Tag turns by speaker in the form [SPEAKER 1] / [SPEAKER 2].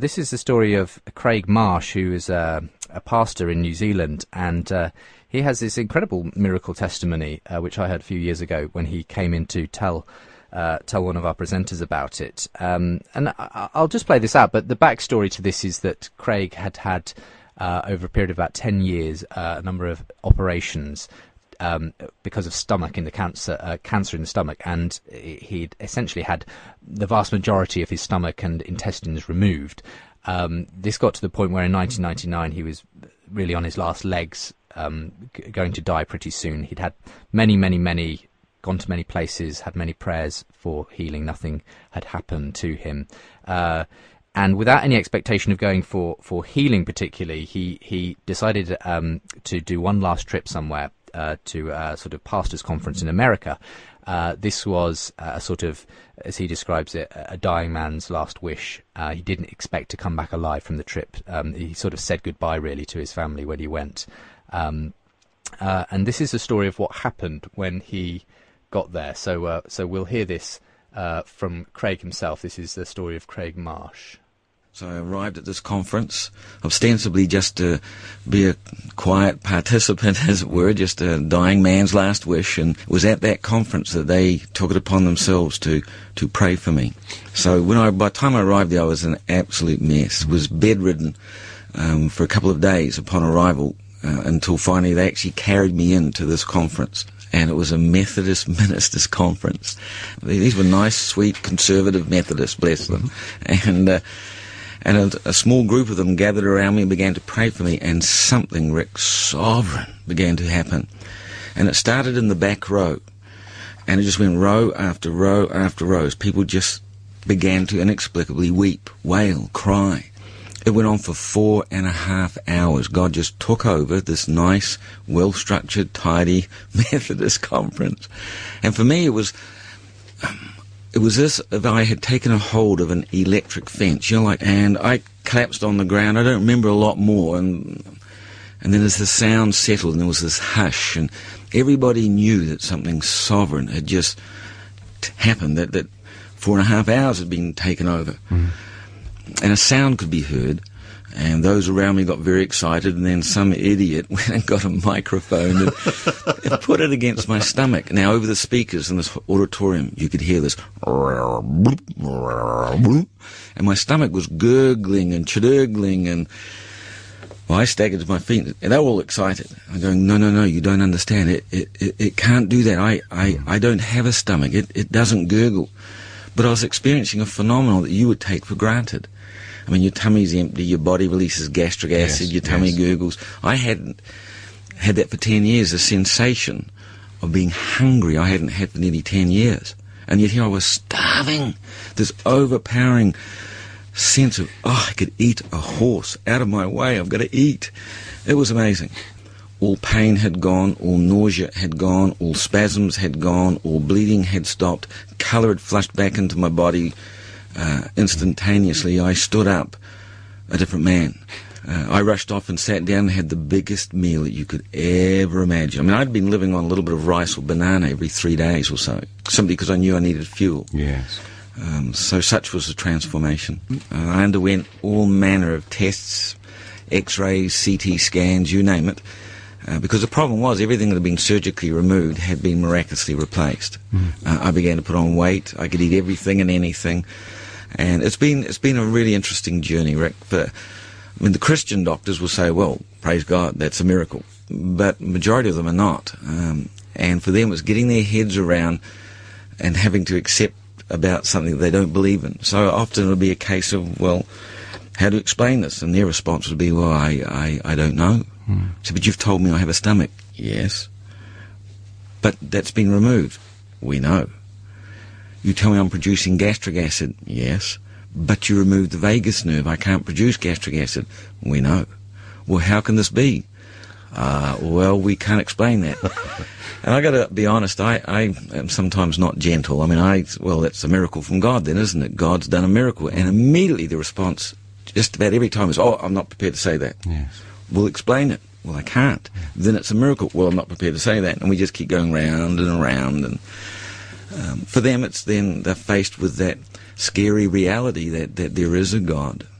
[SPEAKER 1] This is the story of Craig Marsh, who is a pastor in New Zealand, and he has this incredible miracle testimony, which I heard a few years ago when he came in to tell one of our presenters about it. And I'll just play this out, but the backstory to this is that Craig had over a period of about 10 years, a number of operations because of stomach in the cancer in the stomach, and he'd essentially had the vast majority of his stomach and intestines removed. This got to the point where in 1999 he was really on his last legs, going to die pretty soon. He'd had many gone to many places, had many prayers for healing. Nothing had happened to him. And without any expectation of going for healing particularly, he decided to do one last trip somewhere, to a sort of pastors' conference in America. This was a sort of, as he describes it, a dying man's last wish. He didn't expect to come back alive from the trip. He sort of said goodbye really to his family when he went. And this is the story of what happened when he got there. So we'll hear this from Craig himself. This is the story of Craig Marsh.
[SPEAKER 2] So I arrived at this conference, ostensibly just to be a quiet participant, as it were, just a dying man's last wish, and it was at that conference that they took it upon themselves to pray for me. So by the time I arrived there, I was an absolute mess, was bedridden for a couple of days upon arrival, until finally they actually carried me into this conference. And it was a Methodist ministers' conference. These were nice, sweet, conservative Methodists, bless them. And a small group of them gathered around me and began to pray for me, and something, Rick, sovereign, began to happen. And it started in the back row, and it just went row after row after row as people just began to inexplicably weep, wail, cry. It went on for 4.5 hours. God just took over this nice, well-structured, tidy Methodist conference. And for me, it was as if I had taken a hold of an electric fence, and I collapsed on the ground. I don't remember a lot more, and then as the sound settled and there was this hush, and everybody knew that something sovereign had just happened, that 4.5 hours had been taken over. And a sound could be heard, and those around me got very excited, and then some idiot went and got a microphone and put it against my stomach. Now, over the speakers in this auditorium, you could hear this, and my stomach was gurgling and chudurgling, and well, I staggered to my feet, and they were all excited. I'm going, no, you don't understand. It can't do that. I don't have a stomach. It doesn't gurgle. But I was experiencing a phenomenon that you would take for granted. I mean, your tummy's empty, your body releases gastric acid, your tummy gurgles. I hadn't had that for 10 years, a sensation of being hungry I hadn't had for nearly 10 years. And yet here I was starving, this overpowering sense of, I could eat a horse, out of my way, I've got to eat. It was amazing. All pain had gone, all nausea had gone, all spasms had gone, all bleeding had stopped, colour had flushed back into my body instantaneously. I stood up, a different man. I rushed off and sat down and had the biggest meal that you could ever imagine. I mean, I'd been living on a little bit of rice or banana every 3 days or so, simply because I knew I needed fuel.
[SPEAKER 3] Yes.
[SPEAKER 2] So such was the transformation. I underwent all manner of tests, X-rays, CT scans, you name it. Because the problem was everything that had been surgically removed had been miraculously replaced. I began to put on weight. I could eat everything and anything, and it's been a really interesting journey, Rick. I mean, the Christian doctors will say, "Well, praise God, that's a miracle," but the majority of them are not. And for them, it's getting their heads around and having to accept about something that they don't believe in. So often it'll be a case of, well, how to explain this? And their response would be, well, I don't know. So, but you've told me I have a stomach. Yes. But that's been removed. We know. You tell me I'm producing gastric acid. Yes. But you removed the vagus nerve. I can't produce gastric acid. We know. Well, how can this be? Well, we can't explain that. And I got to be honest, I am sometimes not gentle. I mean, well, that's a miracle from God then, isn't it? God's done a miracle. And immediately the response, just about every time, is, oh, I'm not prepared to say that.
[SPEAKER 3] Yes.
[SPEAKER 2] We'll explain it. Well, I can't. Then it's a miracle. Well, I'm not prepared to say that. And we just keep going round and around. And for them, it's then they're faced with that scary reality that there is a God.